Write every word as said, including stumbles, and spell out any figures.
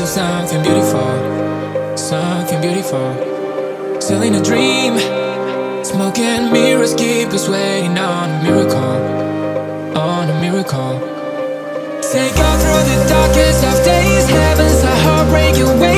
something beautiful, something beautiful. Still in a dream, smoke and mirrors keep us waiting on a miracle, on a miracle. Take out through the darkest of days, heaven's a heartbreaking way.